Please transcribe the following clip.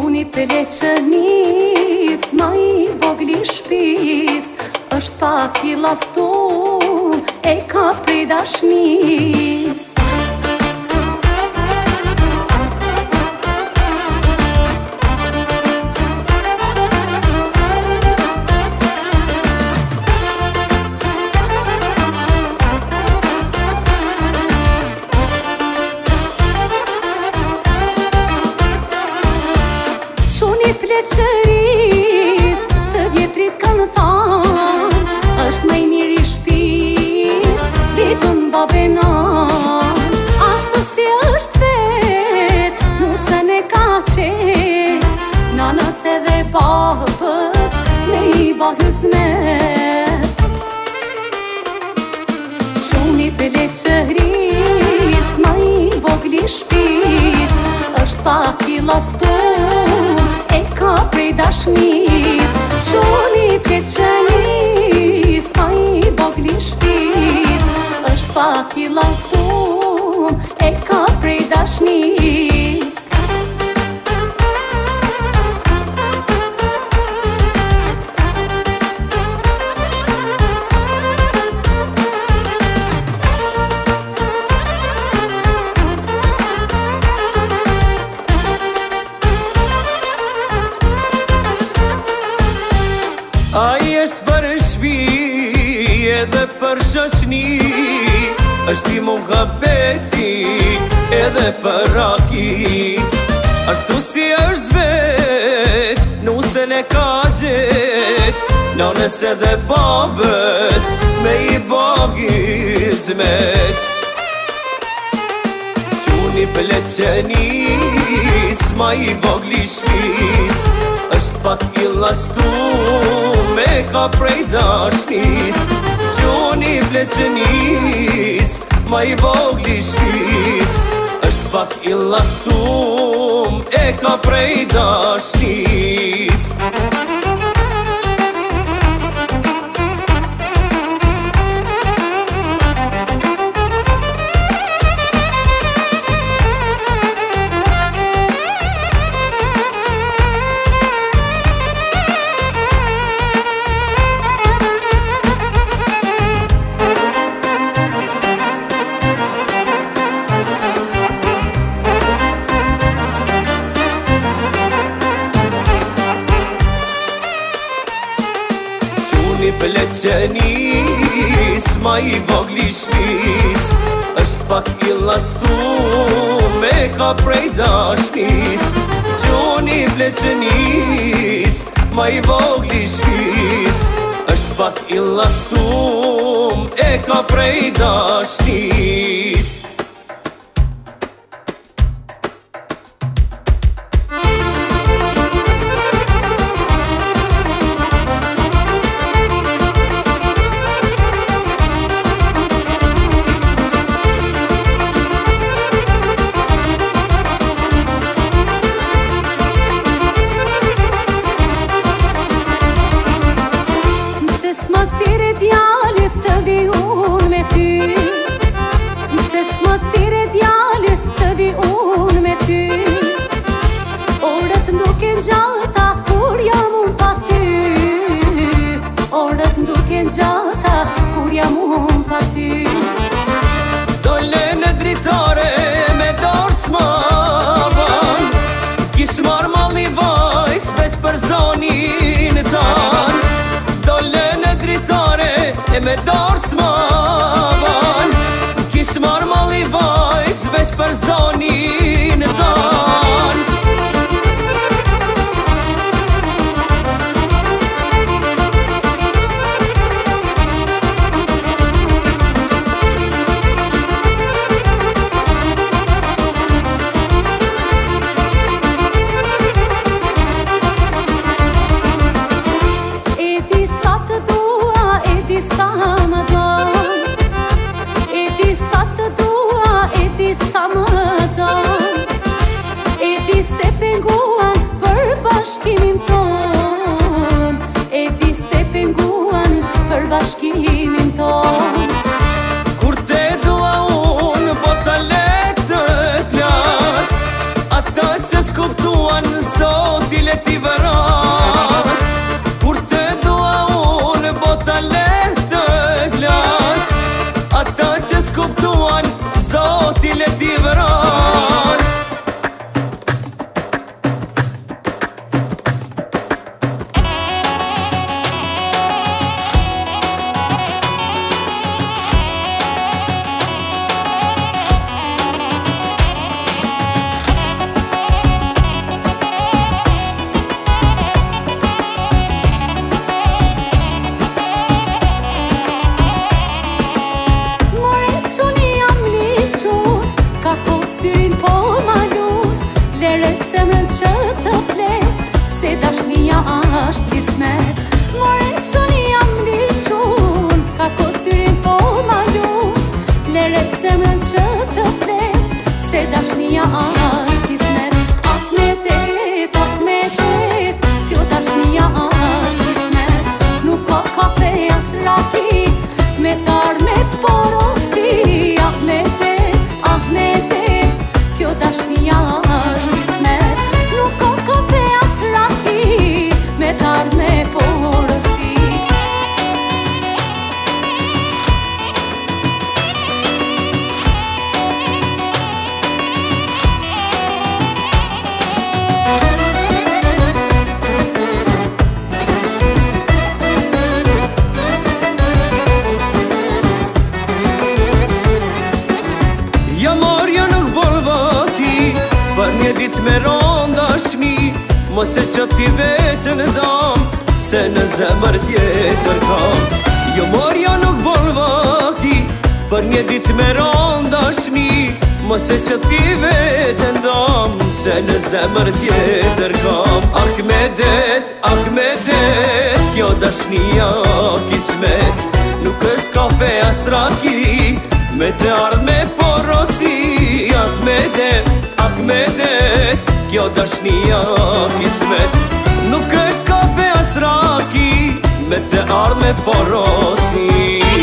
Shuni peleqenis, ma i vogli shpis, është pak i lastum, e ka prej dashnis. Shuni pleqeris, të vjetrit kanë thanë, është më i miri shpis, digjën babenan. Ashtu si është vet, nusën e ka qet, nanës edhe babës, me i ba hizmet. Shuni pleqeris, ma i vogli shpis, është pak i lastum, e ka prej dashnis. Shuni pleqenis, ma i vogli shpis, është pak i lastum, e ka prej dashnis. Ai është për shpi edhe për shoqni, është i muhabeti edhe për raki. Ashtu si është vet, nusën e ka gjet, nanës edhe babës, me i ba hizmet. Shuni pleqenis, ma i vogli shpis, është pak i lastum, e ka prej dashnis. Shuni pleqenis, ma i vogli shpis, është pak i lastum, e ka prej dashnis. Shuni pleqenis, ma i vogli shpis, është pak i lastum, e ka prej dashnis. Shuni pleqenis, ma i vogli shpis, është pak i lastum, e ka prej dashnis. S'ma thire djalit të vi unë me ty, nëse s'ma thire djalit të vi unë me ty. Orët nduken gjata kur jam unë pa ty, orët nduken gjata kur jam unë pa ty. Dole në dritare me dorë s'maban, kish marrë malli vajs veç për zonin tan. Dole në dritare e me dorë s'maban, kish marrë malli vajs veç për zonin tan. Sa më do zemrën që të flet, se dashnia është kismet. Ahmetet, Ahmetet, kjo dashnia është kismet. Nuk ka kafe as raki, me tar me porosi. Ahmetet, Ahmetet, kjo dashnia është kismet. Nuk ka kafe as raki, me tar me porosi. Për një dit me ronda shni, mos e që ti vetën dam, se në zemër tjetër kam. Jo morja nuk bolvaki, për një dit me ronda shni, mos e që ti vetën dam, se në zemër tjetër kam. Ahmedet, Ahmedet, kjo dashnia kismet. Nuk është kafe as raki, me të ardh me porosi. Ahmedet, Ahmedet, kjo dashnia kismet. Nuk është kafe as raki, me të ardh me porosi.